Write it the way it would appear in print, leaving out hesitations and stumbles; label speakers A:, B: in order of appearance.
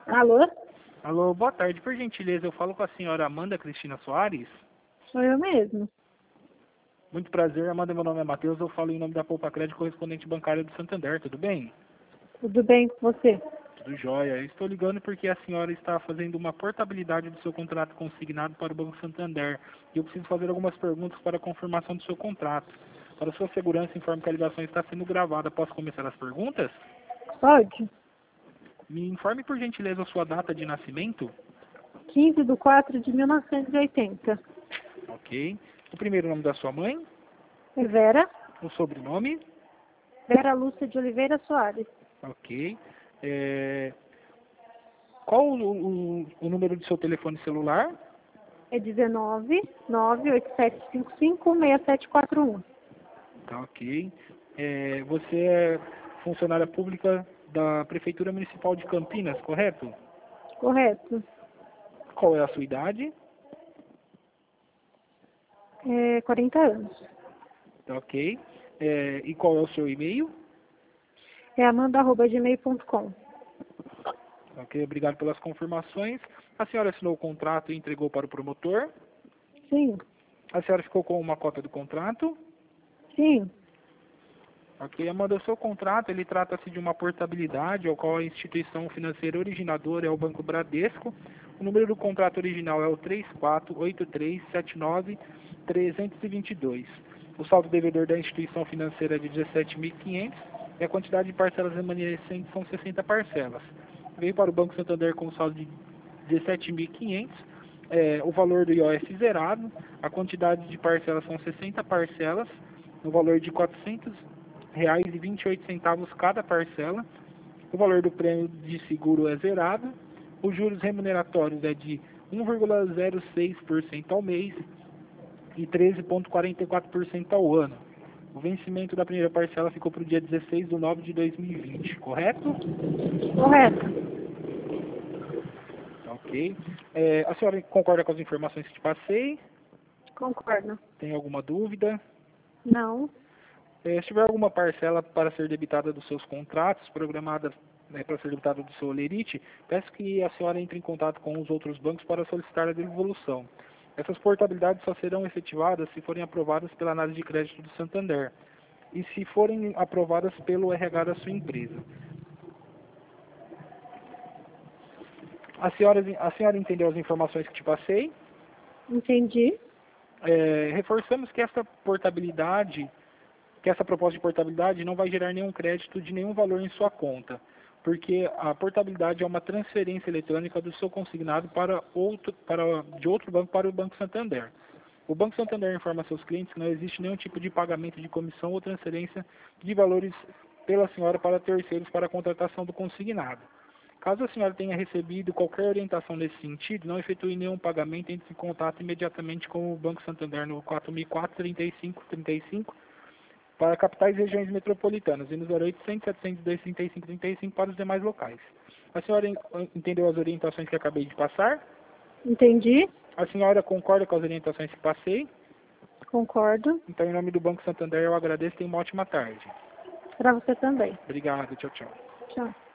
A: Alô?
B: Alô, boa tarde. Por gentileza, eu falo com a senhora Amanda Cristina Soares.
A: Sou eu mesmo.
B: Muito prazer, Amanda, meu nome é Matheus, eu falo em nome da Poupa Crédito, correspondente bancário do Santander, tudo bem?
A: Tudo bem com você?
B: Tudo jóia. Eu estou ligando porque a senhora está fazendo uma portabilidade do seu contrato consignado para o Banco Santander. E eu preciso fazer algumas perguntas para a confirmação do seu contrato. Para sua segurança, informe que a ligação está sendo gravada. Posso começar as perguntas?
A: Pode.
B: Me informe, por gentileza, a sua data de nascimento.
A: 15/4/1980.
B: Ok. O primeiro nome da sua mãe.
A: É Vera?
B: O sobrenome.
A: Vera Lúcia de Oliveira Soares.
B: Ok. Qual o número do seu telefone celular?
A: É 19 987556741.
B: Tá, ok. Você é funcionária pública da Prefeitura Municipal de Campinas, correto?
A: Correto.
B: Qual é a sua idade?
A: 40 anos.
B: Tá, ok. E qual é o seu e-mail?
A: É amanda@gmail.com.
B: Ok, obrigado pelas confirmações. A senhora assinou o contrato e entregou para o promotor?
A: Sim.
B: A senhora ficou com uma cópia do contrato?
A: Sim.
B: Ok, Amanda, o seu contrato, ele trata-se de uma portabilidade, ao qual a instituição financeira originadora é o Banco Bradesco. O número do contrato original é o 348379-322. O saldo devedor da instituição financeira é de 17.500 e a quantidade de parcelas remanescentes são 60 parcelas. Veio para o Banco Santander com um saldo de 17.500, o valor do IOF zerado, a quantidade de parcelas são 60 parcelas, no valor de R$ 400,28 cada parcela. O valor do prêmio de seguro é zerado. Os juros remuneratórios é de 1,06% ao mês e 13,44% ao ano. O vencimento da primeira parcela ficou para o dia 16/9/2020, correto?
A: Correto.
B: Ok. A senhora concorda com as informações que te passei?
A: Concordo.
B: Tem alguma dúvida?
A: Não.
B: Se tiver alguma parcela para ser debitada dos seus contratos, programada para ser debitada do seu olerite, peço que a senhora entre em contato com os outros bancos para solicitar a devolução. Essas portabilidades só serão efetivadas se forem aprovadas pela análise de crédito do Santander e se forem aprovadas pelo RH da sua empresa. A senhora entendeu as informações que te passei?
A: Entendi.
B: Reforçamos que essa proposta de portabilidade não vai gerar nenhum crédito de nenhum valor em sua conta, porque a portabilidade é uma transferência eletrônica do seu consignado de outro banco para o Banco Santander. O Banco Santander informa a seus clientes que não existe nenhum tipo de pagamento de comissão ou transferência de valores pela senhora para terceiros para a contratação do consignado. Caso a senhora tenha recebido qualquer orientação nesse sentido, não efetue nenhum pagamento, entre em contato imediatamente com o Banco Santander no 4004-3535 para capitais e regiões metropolitanas e no 0800-702-3535 para os demais locais. A senhora entendeu as orientações que acabei de passar?
A: Entendi.
B: A senhora concorda com as orientações que passei?
A: Concordo.
B: Então, em nome do Banco Santander, eu agradeço e tenha uma ótima tarde.
A: Para você também.
B: Obrigado, tchau, tchau.
A: Tchau.